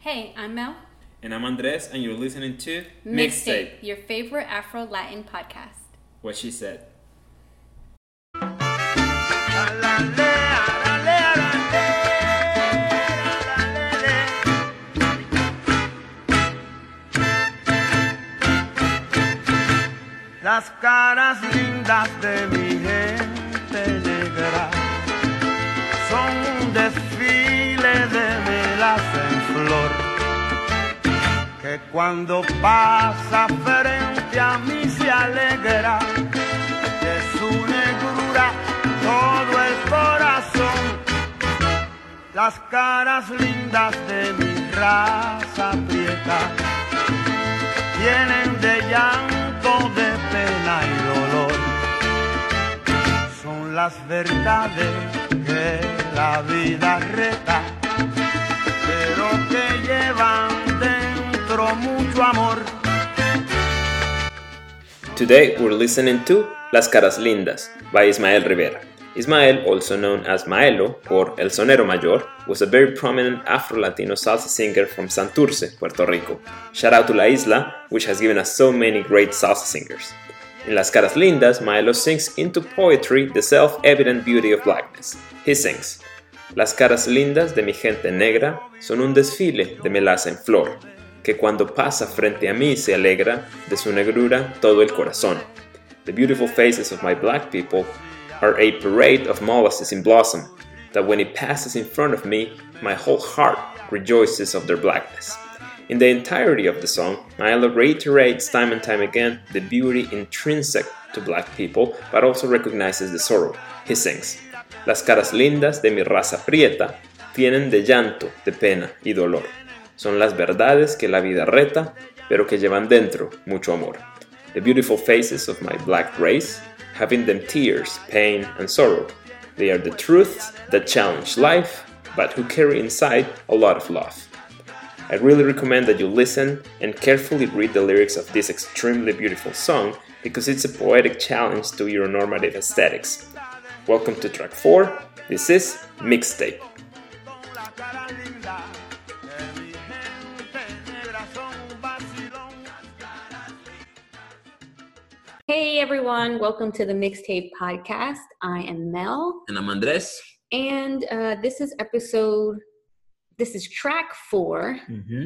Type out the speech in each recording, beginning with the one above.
Hey, I'm Mel. And I'm Andres, and you're listening to Mixtape, your favorite Afro-Latin podcast. What She Said. Las caras lindas de mi gente negra son un desfile de melas en flor, que cuando pasa frente a mí se alegra de su negrura todo el corazón. Las caras lindas de mi raza prieta tienen de llanto, de pena y dolor. Son las verdades que la vida reta, pero que llevan dentro mucho amor. Today we're listening to Las Caras Lindas by Ismael Rivera. Ismael, also known as Maelo or El Sonero Mayor, was a very prominent Afro-Latino salsa singer from Santurce, Puerto Rico. Shout out to La Isla, which has given us so many great salsa singers. In Las Caras Lindas, Maelo sings into poetry the self-evident beauty of blackness. He sings, Las caras lindas de mi gente negra son un desfile de melaza en flor, que cuando pasa frente a mí se alegra de su negrura todo el corazón. The beautiful faces of my black people are a parade of molasses in blossom, that when it passes in front of me, my whole heart rejoices of their blackness. In the entirety of the song, Maelo reiterates time and time again the beauty intrinsic to black people, but also recognizes the sorrow. He sings, Las caras lindas de mi raza prieta tienen de llanto, de pena y dolor. Son las verdades que la vida reta, pero que llevan dentro mucho amor. The beautiful faces of my black race have in them tears, pain, and sorrow. They are the truths that challenge life, but who carry inside a lot of love. I really recommend that you listen and carefully read the lyrics of this extremely beautiful song because it's a poetic challenge to your normative aesthetics. Welcome to track 4. This is Mixtape. Hey everyone, welcome to the Mixtape podcast. I am Mel. And I'm Andres. And this is track 4.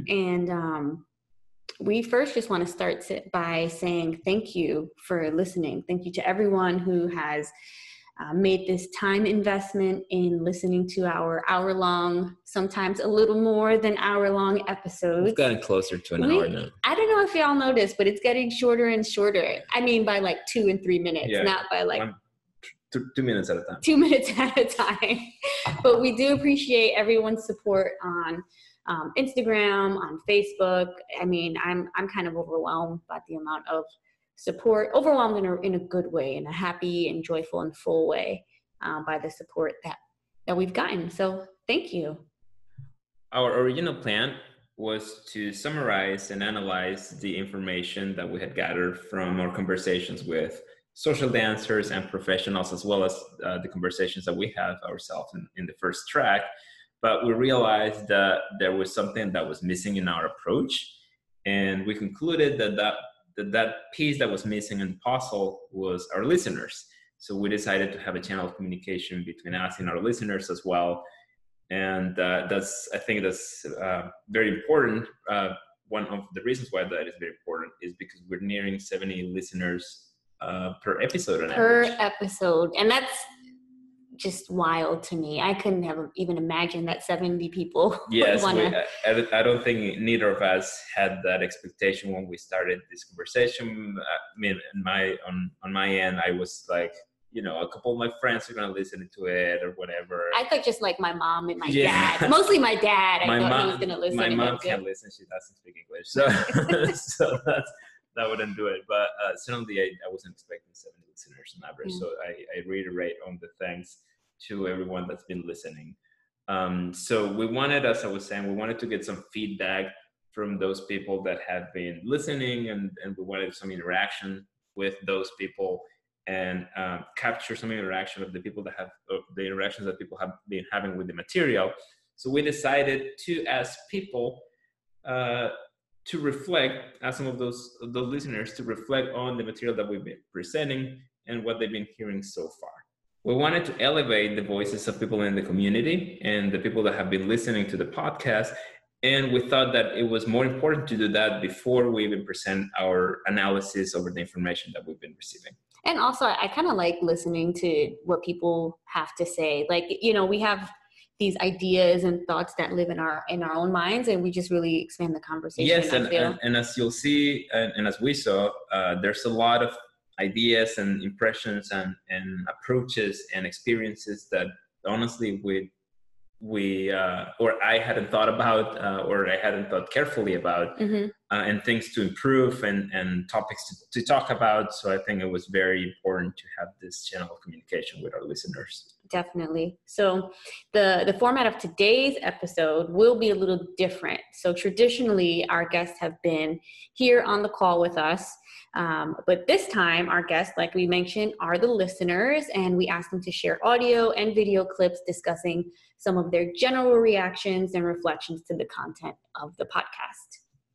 And we first just want to start by saying thank you for listening. Thank you to everyone who has made this time investment in listening to our hour-long, sometimes a little more than hour-long episodes. We've gotten closer to an hour now. I don't know if y'all noticed, but it's getting shorter and shorter. I mean, by like 2 and 3 minutes, not by like 2 minutes at a time. 2 minutes at a time. But we do appreciate everyone's support on Instagram, on Facebook. I mean, I'm kind of overwhelmed by the amount of support, overwhelmed in a good way, in a happy and joyful and full way, by the support that we've gotten. So thank you. Our original plan was to summarize and analyze the information that we had gathered from our conversations with social dancers and professionals, as well as the conversations that we have ourselves in the first track. But we realized that there was something that was missing in our approach. And we concluded that piece that was missing in the puzzle was our listeners. So we decided to have a channel of communication between us and our listeners as well. And I think that's very important. One of the reasons why that is very important is because we're nearing 70 listeners per episode on average. Per episode. And that's just wild to me. I couldn't have even imagined that 70 people yes, would want to. I don't think neither of us had that expectation when we started this conversation. I mean, on my end, I was like, a couple of my friends are going to listen to it or whatever. I thought just like my mom and my dad. Mostly my dad. I thought he was going to listen. My mom can't listen. She doesn't speak English. So, so that wouldn't do it. But certainly I wasn't expecting 70 listeners on average. So I reiterate on the thanks to everyone that's been listening. So we wanted, as I was saying, we wanted to get some feedback from those people that have been listening, and we wanted some interaction with those people and capture some interaction of the people that have the interactions that people have been having with the material. So we decided to ask people to reflect, as some of those listeners, to reflect on the material that we've been presenting and what they've been hearing so far. We wanted to elevate the voices of people in the community and the people that have been listening to the podcast. And we thought that it was more important to do that before we even present our analysis over the information that we've been receiving. And also, I kind of like listening to what people have to say. Like, you know, we have these ideas and thoughts that live in our own minds, and we just really expand the conversation. Yes, and as you'll see, and as we saw, there's a lot of ideas and impressions and approaches and experiences that honestly we or I hadn't thought about or I hadn't thought carefully about, and things to improve and topics to talk about. So I think it was very important to have this channel of communication with our listeners. Definitely. So the format of today's episode will be a little different. So traditionally, our guests have been here on the call with us. But this time, our guests, like we mentioned, are the listeners, and we asked them to share audio and video clips discussing some of their general reactions and reflections to the content of the podcast.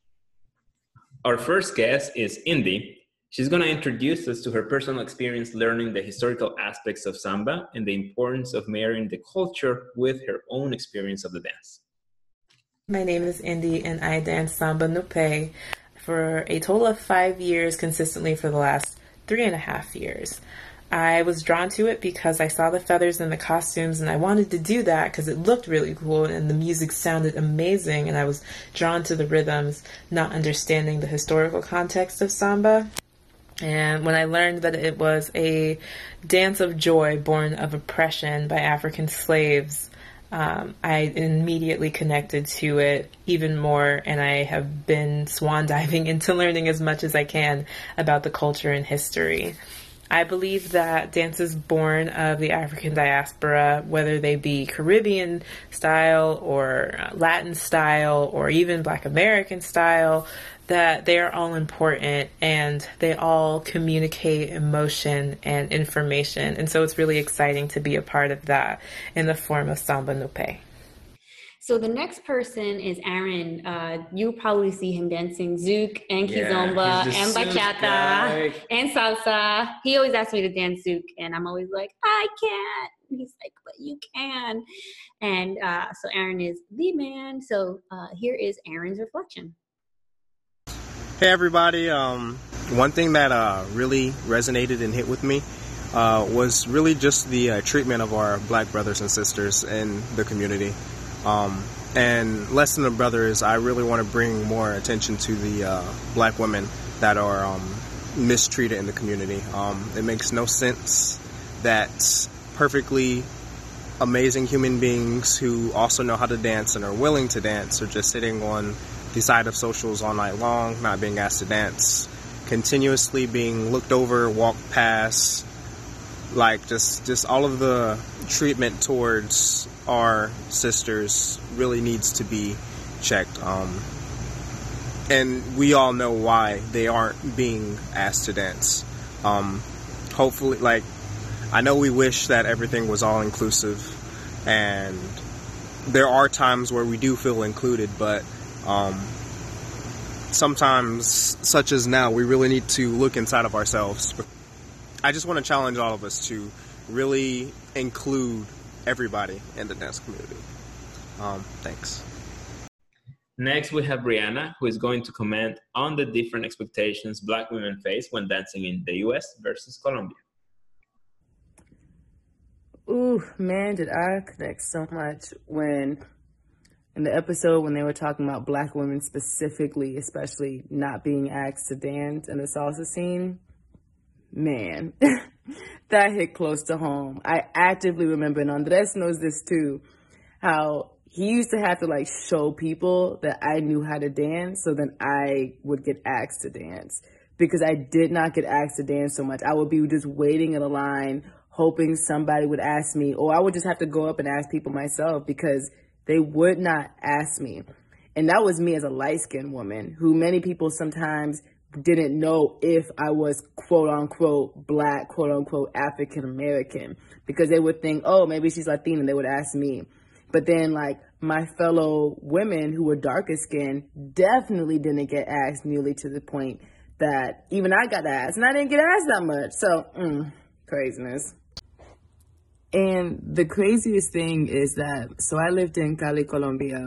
Our first guest is Indy. She's going to introduce us to her personal experience learning the historical aspects of samba and the importance of marrying the culture with her own experience of the dance. My name is Indy, and I dance samba nupe for a total of 5 years consistently for the last 3.5 years. I was drawn to it because I saw the feathers and the costumes, and I wanted to do that because it looked really cool and the music sounded amazing, and I was drawn to the rhythms, not understanding the historical context of samba. And when I learned that it was a dance of joy born of oppression by African slaves, I immediately connected to it even more, and I have been swan diving into learning as much as I can about the culture and history. I believe that dances born of the African diaspora, whether they be Caribbean style or Latin style or even Black American style, that they are all important and they all communicate emotion and information. And so it's really exciting to be a part of that in the form of Samba Nupe. So the next person is Aaron. You'll probably see him dancing zouk and kizomba and bachata and salsa. He always asks me to dance zouk, and I'm always like, I can't. And he's like, but you can. And so Aaron is the man. So here is Aaron's reflection. Hey everybody, one thing that really resonated and hit with me was really just the treatment of our Black brothers and sisters in the community. And less than a brother is I really want to bring more attention to the Black women that are mistreated in the community. It makes no sense that perfectly amazing human beings who also know how to dance and are willing to dance are just sitting on the side of socials all night long, not being asked to dance, continuously being looked over, walked past, like just all of the treatment towards our sisters really needs to be checked. And we all know why they aren't being asked to dance. Hopefully, like, I know we wish that everything was all inclusive, and there are times where we do feel included, but sometimes, such as now, we really need to look inside of ourselves. I just want to challenge all of us to really include everybody in the dance community. Thanks. Next, we have Brianna, who is going to comment on the different expectations Black women face when dancing in the U.S. versus Colombia. Ooh, man, did I connect so much when, in the episode when they were talking about Black women specifically, especially not being asked to dance in the salsa scene. Man, that hit close to home. I actively remember, and Andres knows this too, how he used to have to like show people that I knew how to dance so then I would get asked to dance, because I did not get asked to dance so much. I would be just waiting in a line, hoping somebody would ask me, or I would just have to go up and ask people myself because they would not ask me. And that was me as a light-skinned woman who many people sometimes didn't know if I was quote unquote Black, quote unquote African American, because they would think, oh, maybe she's Latina, and they would ask me. But then, like, my fellow women who were darker skinned definitely didn't get asked nearly to the point that even I got asked, and I didn't get asked that much. So, craziness. And the craziest thing is that, so I lived in Cali, Colombia.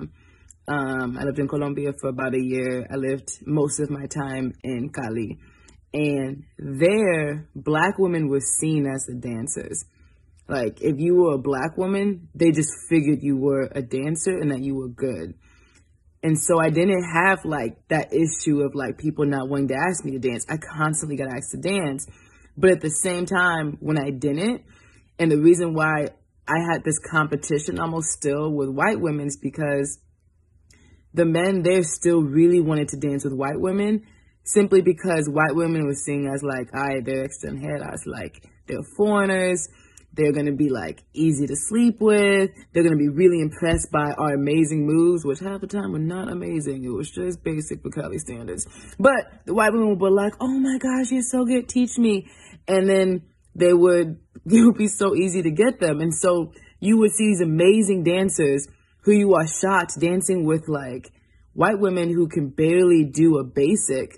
I lived in Colombia for about a year. I lived most of my time in Cali. And there, Black women were seen as the dancers. Like, if you were a Black woman, they just figured you were a dancer and that you were good. And so I didn't have, like, that issue of, like, people not wanting to ask me to dance. I constantly got asked to dance. But at the same time, when I didn't, and the reason why I had this competition almost still with white women is because the men there still really wanted to dance with white women, simply because white women were seen as like, all right, they're extranjeras, like they're foreigners, they're going to be like easy to sleep with, they're going to be really impressed by our amazing moves, which half the time were not amazing. It was just basic for Cali standards. But the white women were like, oh my gosh, you're so good, teach me. And then it would be so easy to get them. And so you would see these amazing dancers who you are shocked dancing with like white women who can barely do a basic,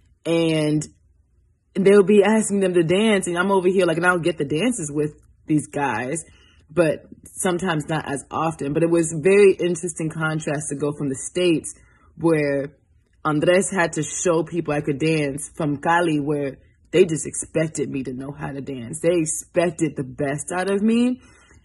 and they'll be asking them to dance, and I'm over here like, and I'll get the dances with these guys, but sometimes not as often. But it was very interesting contrast to go from the States, where Andres had to show people I could dance, from Cali, where they just expected me to know how to dance. They expected the best out of me,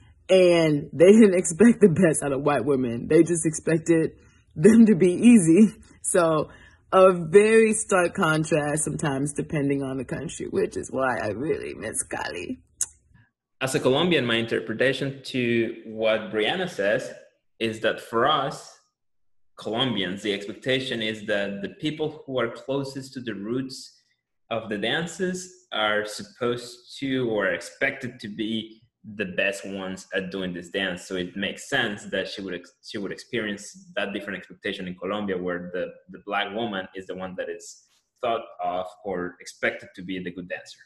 and they didn't expect the best out of white women. They just expected them to be easy. So a very stark contrast sometimes depending on the country, which is why I really miss Cali. As a Colombian, my interpretation to what Brianna says is that for us, Colombians, the expectation is that the people who are closest to the roots of the dances are supposed to or are expected to be the best ones at doing this dance. So it makes sense that she would experience that different expectation in Colombia, where the Black woman is the one that is thought of or expected to be the good dancer.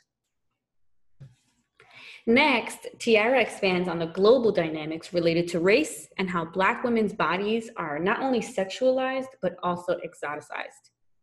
Next, Tiara expands on the global dynamics related to race and how Black women's bodies are not only sexualized, but also exoticized.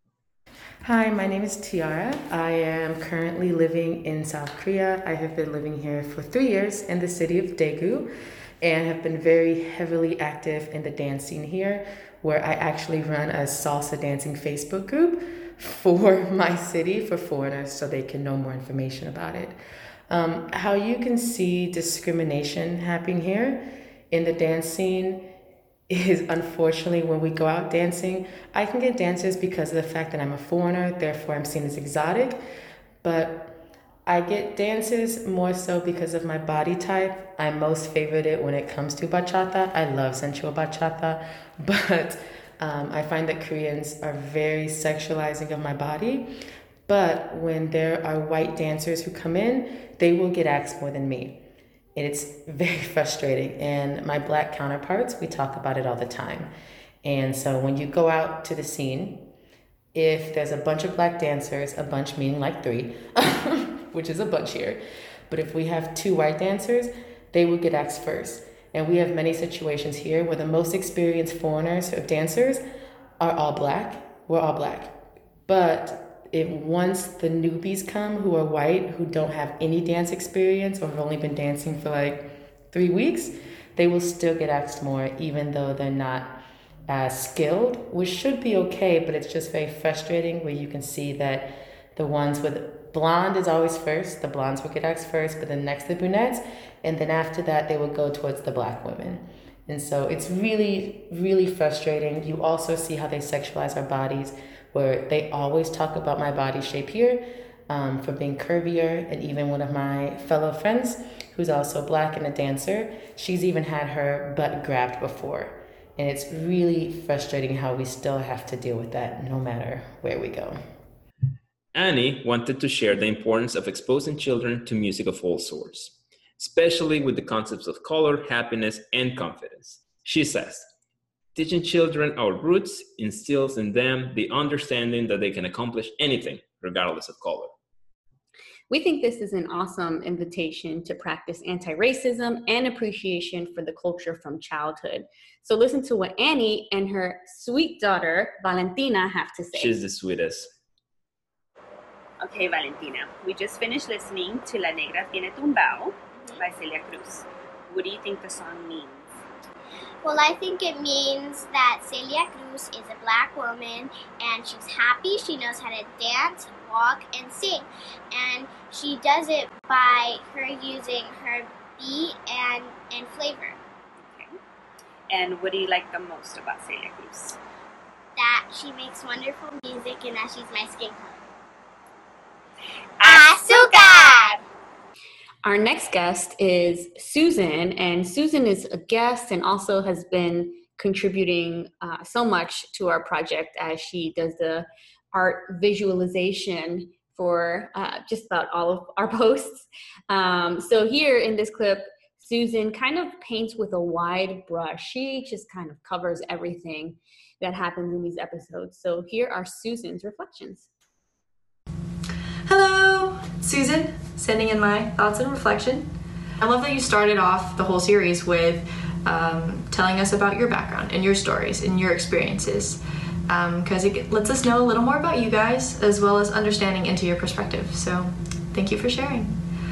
Hi, my name is Tiara. I am currently living in South Korea. I have been living here for 3 years in the city of Daegu, and have been very heavily active in the dance scene here, where I actually run a salsa dancing Facebook group for my city for foreigners so they can know more information about it. How you can see discrimination happening here in the dance scene is, unfortunately, when we go out dancing, I can get dancers because of the fact that I'm a foreigner, therefore I'm seen as exotic, but I get dancers more so because of my body type. I most favorite it when it comes to bachata. I love sensual bachata, but I find that Koreans are very sexualizing of my body. But when there are white dancers who come in, they will get asked more than me. And it's very frustrating. And my Black counterparts, we talk about it all the time. And so when you go out to the scene, if there's a bunch of Black dancers, a bunch meaning like 3, which is a bunch here, but if we have 2 white dancers, they will get asked first. And we have many situations here where the most experienced foreigners or dancers are all Black. We're all Black. But once the newbies come who are white, who don't have any dance experience or have only been dancing for like 3 weeks, they will still get asked more, even though they're not as skilled, which should be okay, but it's just very frustrating where you can see that the ones with blonde is always first, the blondes will get asked first, but then next the brunettes, and then after that they will go towards the Black women. And so it's really, really frustrating. You also see how they sexualize our bodies, where they always talk about my body shape here for being curvier. And even one of my fellow friends, who's also Black and a dancer, she's even had her butt grabbed before. And it's really frustrating how we still have to deal with that no matter where we go. Annie wanted to share the importance of exposing children to music of all sorts, especially with the concepts of color, happiness, and confidence. She says, teaching children our roots instills in them the understanding that they can accomplish anything, regardless of color. We think this is an awesome invitation to practice anti-racism and appreciation for the culture from childhood. So listen to what Annie and her sweet daughter, Valentina, have to say. She's the sweetest. Okay, Valentina, we just finished listening to La Negra Tiene Tumbao by Celia Cruz. What do you think the song means? Well, I think it means that Celia Cruz is a black woman and she's happy. She knows how to dance, walk, and sing. And she does it by her using her beat and flavor. Okay. And what do you like the most about Celia Cruz? That she makes wonderful music and that she's my skin color. Azúcar! Our next guest is Susan, and Susan is a guest and also has been contributing so much to our project as she does the art visualization for just about all of our posts. So here in this clip, Susan kind of paints with a wide brush. She just kind of covers everything that happens in these episodes. So here are Susan's reflections. Hello, Susan, sending in my thoughts and reflection. I love that you started off the whole series with telling us about your background and your stories and your experiences, because it lets us know a little more about you guys as well as understanding into your perspective. So thank you for sharing.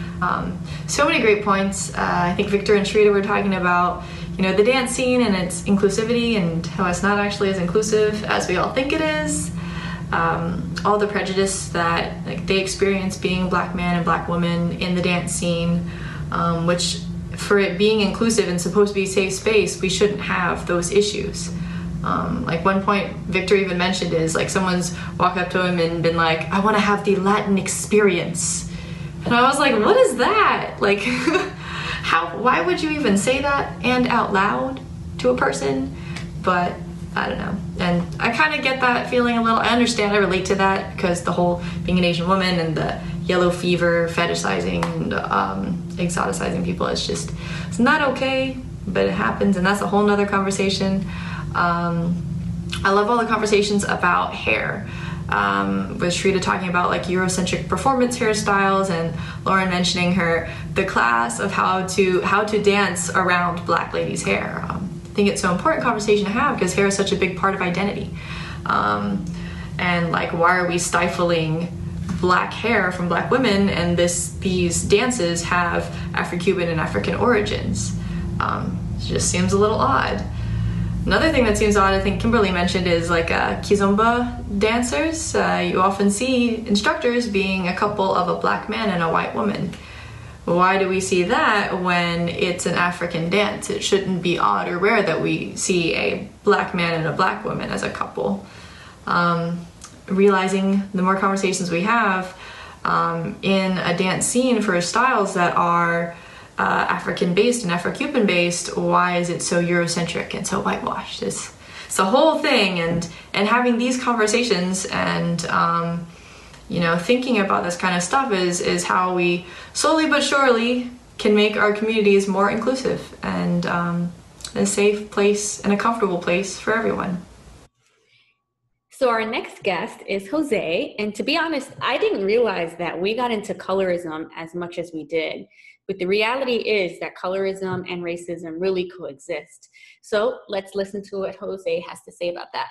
So many great points. I think Victor and Shrita were talking about, the dance scene and its inclusivity and how it's not actually as inclusive as we all think it is. All the prejudice that they experience being black man and black woman in the dance scene, which for it being inclusive and supposed to be a safe space, we shouldn't have those issues. One point Victor even mentioned is someone's walked up to him and been like, I want to have the Latin experience. And I was like, what is that? Why would you even say that and out loud to a person? But I don't know. And I kind of get that feeling a little. I understand, I relate to that because the whole being an Asian woman and the yellow fever, fetishizing, and exoticizing people is just, it's not okay, but it happens, and that's a whole nother conversation. I love all the conversations about hair. With Shrita talking about Eurocentric performance hairstyles and Lauren mentioning the class of how to dance around black ladies' hair. I think it's so important conversation to have because hair is such a big part of identity. And why are we stifling black hair from black women and these dances have Afro-Cuban and African origins? It just seems a little odd. Another thing that seems odd, I think Kimberly mentioned, is kizomba dancers. You often see instructors being a couple of a black man and a white woman. Why do we see that when it's an African dance? It shouldn't be odd or rare that we see a black man and a black woman as a couple. Realizing the more conversations we have in a dance scene for styles that are African-based and Afro-Cuban-based, why is it so Eurocentric and so whitewashed? It's a whole thing, and having these conversations and thinking about this kind of stuff is how we slowly but surely can make our communities more inclusive and a safe place and a comfortable place for everyone. So our next guest is Jose, and to be honest, I didn't realize that we got into colorism as much as we did. But the reality is that colorism and racism really coexist. So let's listen to what Jose has to say about that.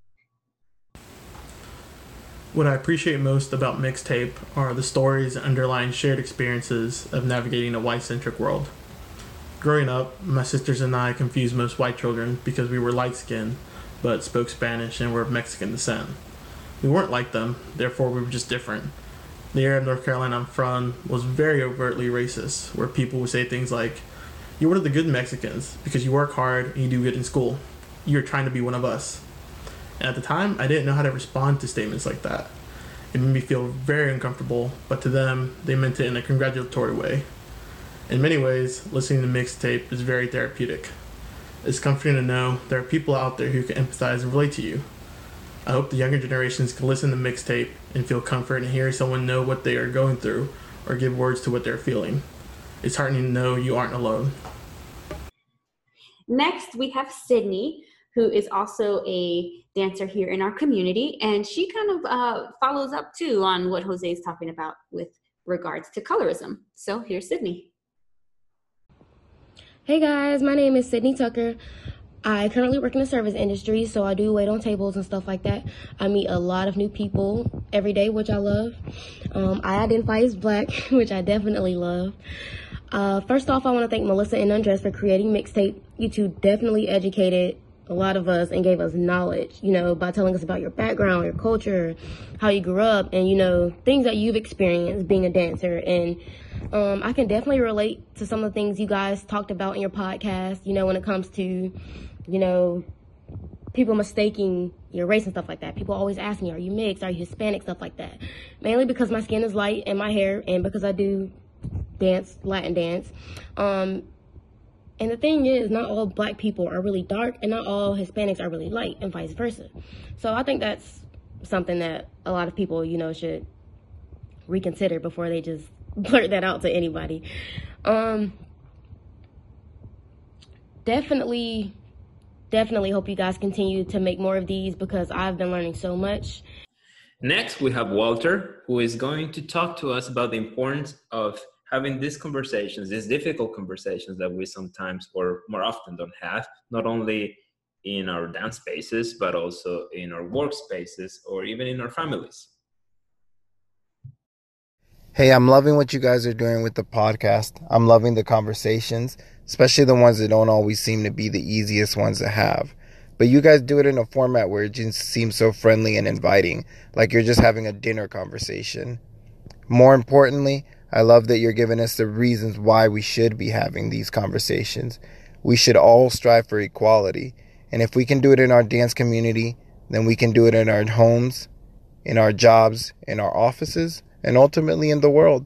What I appreciate most about Mixtape are the stories and underlying shared experiences of navigating a white-centric world. Growing up, my sisters and I confused most white children because we were light-skinned, but spoke Spanish and were of Mexican descent. We weren't like them, therefore we were just different. The area of North Carolina I'm from was very overtly racist, where people would say things like, "You're one of the good Mexicans because you work hard and you do good in school. You're trying to be one of us." And at the time, I didn't know how to respond to statements like that. It made me feel very uncomfortable, but to them, they meant it in a congratulatory way. In many ways, listening to Mixtape is very therapeutic. It's comforting to know there are people out there who can empathize and relate to you. I hope the younger generations can listen to Mixtape and feel comfort in hearing someone know what they are going through or give words to what they're feeling. It's heartening to know you aren't alone. Next, we have Sydney, who is also a dancer here in our community, and she kind of follows up too on what Jose is talking about with regards to colorism. So here's Sydney. Hey guys, my name is Sydney Tucker. I currently work in the service industry, so I do wait on tables and stuff like that. I meet a lot of new people every day, which I love. I identify as Black, which I definitely love. First off, I want to thank Melissa and Undress for creating Mixtape. You two definitely educated a lot of us and gave us knowledge, by telling us about your background, your culture, how you grew up, and, things that you've experienced being a dancer. And I can definitely relate to some of the things you guys talked about in your podcast, when it comes to, people mistaking your race and stuff like that. People always ask me, are you mixed? Are you Hispanic? Stuff like that. Mainly because my skin is light and my hair, and because I do dance, Latin dance. And the thing is, not all Black people are really dark, and not all Hispanics are really light, and vice versa. So I think that's something that a lot of people, should reconsider before they just blurt that out to anybody. Definitely hope you guys continue to make more of these, because I've been learning so much. Next, we have Walter, who is going to talk to us about the importance of having these conversations, these difficult conversations that we sometimes or more often don't have, not only in our dance spaces, but also in our workspaces or even in our families. Hey, I'm loving what you guys are doing with the podcast. I'm loving the conversations, especially the ones that don't always seem to be the easiest ones to have. But you guys do it in a format where it just seems so friendly and inviting, like you're just having a dinner conversation. More importantly, I love that you're giving us the reasons why we should be having these conversations. We should all strive for equality. And if we can do it in our dance community, then we can do it in our homes, in our jobs, in our offices, and ultimately in the world.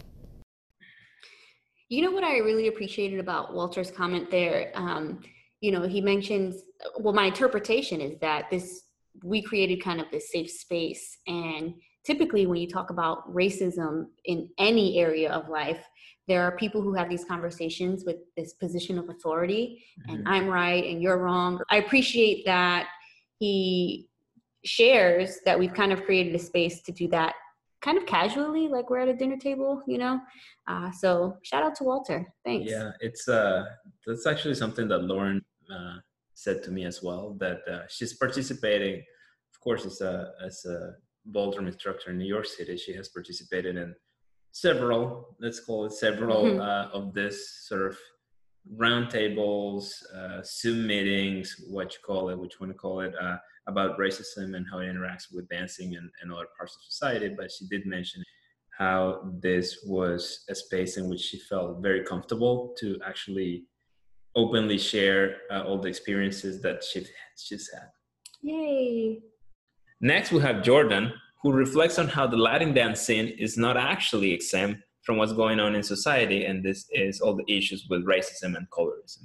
You know what I really appreciated about Walter's comment there? He mentions, my interpretation is that we created kind of this safe space, and typically when you talk about racism in any area of life, there are people who have these conversations with this position of authority, and I'm right and you're wrong. I appreciate that he shares that we've kind of created a space to do that kind of casually, like we're at a dinner table, so shout out to Walter. Thanks. Yeah, it's that's actually something that Lauren said to me as well, that she's participating, of course, as a ballroom instructor in New York City. She has participated in several of this sort of roundtables, Zoom meetings, which one to call it, about racism and how it interacts with dancing and other parts of society. But she did mention how this was a space in which she felt very comfortable to actually openly share all the experiences that she's had. Yay! Next, we have Jordan, who reflects on how the Latin dance scene is not actually exempt from what's going on in society, and this is all the issues with racism and colorism.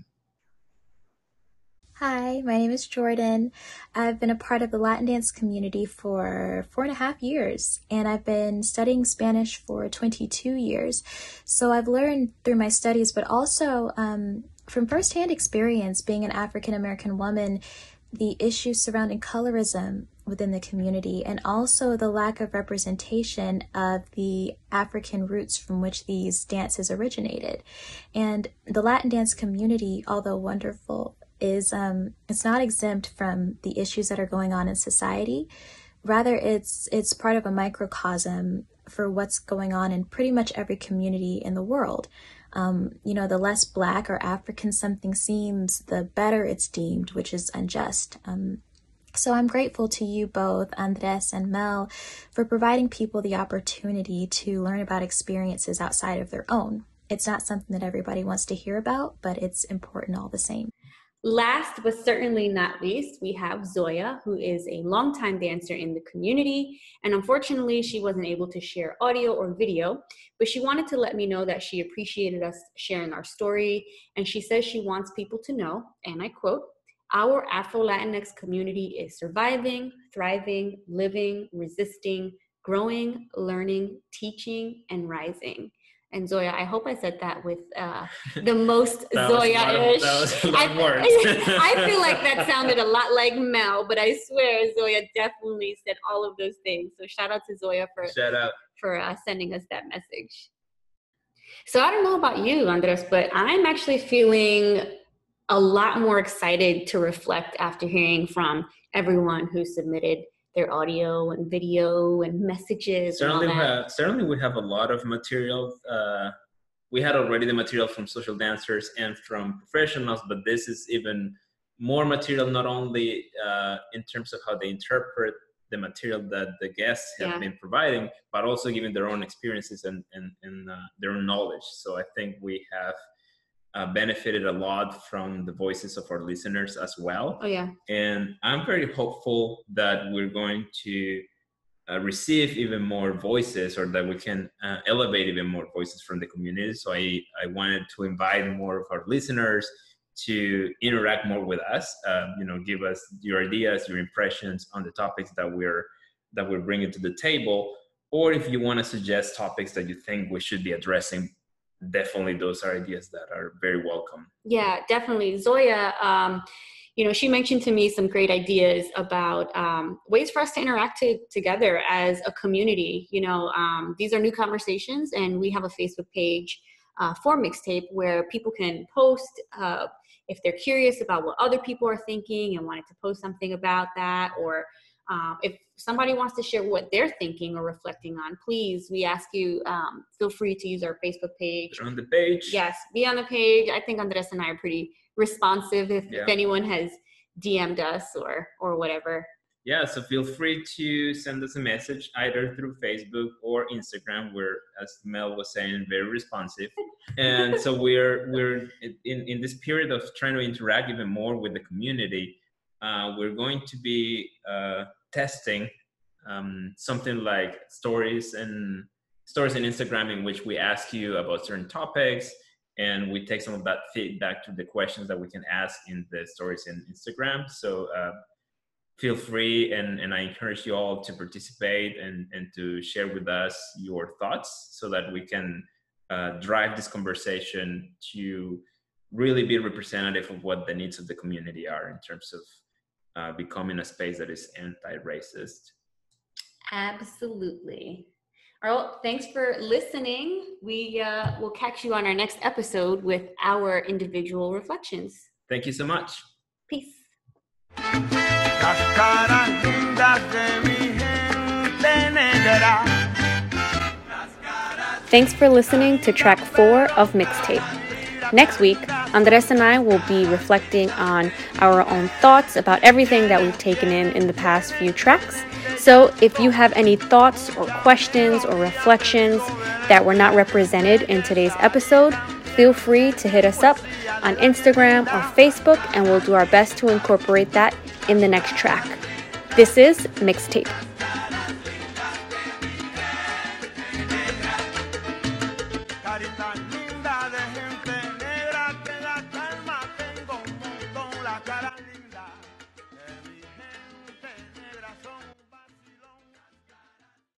Hi, my name is Jordan. I've been a part of the Latin dance community for 4.5 years, and I've been studying Spanish for 22 years. So I've learned through my studies, but also from firsthand experience being an African-American woman, the issues surrounding colorism within the community, and also the lack of representation of the African roots from which these dances originated. And the Latin dance community, although wonderful, is it's not exempt from the issues that are going on in society. Rather, it's part of a microcosm for what's going on in pretty much every community in the world. The less Black or African something seems, the better it's deemed, which is unjust. So I'm grateful to you both, Andres and Mel, for providing people the opportunity to learn about experiences outside of their own. It's not something that everybody wants to hear about, but it's important all the same. Last but certainly not least, we have Zoya, who is a longtime dancer in the community. And unfortunately, she wasn't able to share audio or video, but she wanted to let me know that she appreciated us sharing our story. And she says she wants people to know, and I quote, "Our Afro-Latinx community is surviving, thriving, living, resisting, growing, learning, teaching, and rising." And Zoya, I hope I said that with the most Zoya-ish. I feel like that sounded a lot like Mel, but I swear Zoya definitely said all of those things. So shout out to Zoya sending us that message. So I don't know about you, Andres, but I'm actually feeling a lot more excited to reflect after hearing from everyone who submitted their audio and video and messages. Certainly we have a lot of material. We had already the material from social dancers and from professionals, but this is even more material, not only in terms of how they interpret the material that the guests have been providing, but also giving their own experiences and their own knowledge. So I think we have benefited a lot from the voices of our listeners as well. Oh, yeah. And I'm very hopeful that we're going to receive even more voices, or that we can elevate even more voices from the community. So I wanted to invite more of our listeners to interact more with us, give us your ideas, your impressions on the topics that we're bringing to the table. Or if you want to suggest topics that you think we should be addressing, definitely those are ideas that are very welcome. Yeah, definitely. Zoya, she mentioned to me some great ideas about ways for us to interact together as a community. These are new conversations, and we have a Facebook page for Mixtape where people can post if they're curious about what other people are thinking and wanted to post something about that, or if somebody wants to share what they're thinking or reflecting on, please, we ask you, feel free to use our Facebook page. On the page. Yes, be on the page. I think Andres and I are pretty responsive if anyone has DM'd us or whatever. Yeah, so feel free to send us a message either through Facebook or Instagram. We're, as Mel was saying, very responsive. And so we're in this period of trying to interact even more with the community. We're going to be testing something like stories and Instagram, in which we ask you about certain topics, and we take some of that feedback to the questions that we can ask in the stories in Instagram. So feel free, and I encourage you all to participate and to share with us your thoughts, so that we can drive this conversation to really be representative of what the needs of the community are in terms of becoming a space that is anti-racist. Absolutely. All right, thanks for listening. We will catch you on our next episode with our individual reflections. Thank you so much. Peace. Las caras lindas de mi gente negra. Thanks for listening to track 4 of Mixtape. Next week, Andres and I will be reflecting on our own thoughts about everything that we've taken in the past few tracks. So if you have any thoughts or questions or reflections that were not represented in today's episode, feel free to hit us up on Instagram or Facebook, and we'll do our best to incorporate that in the next track. This is Mixtape. Carita linda de gente negra que da calma, tengo un montón. La cara linda de mi gente negra son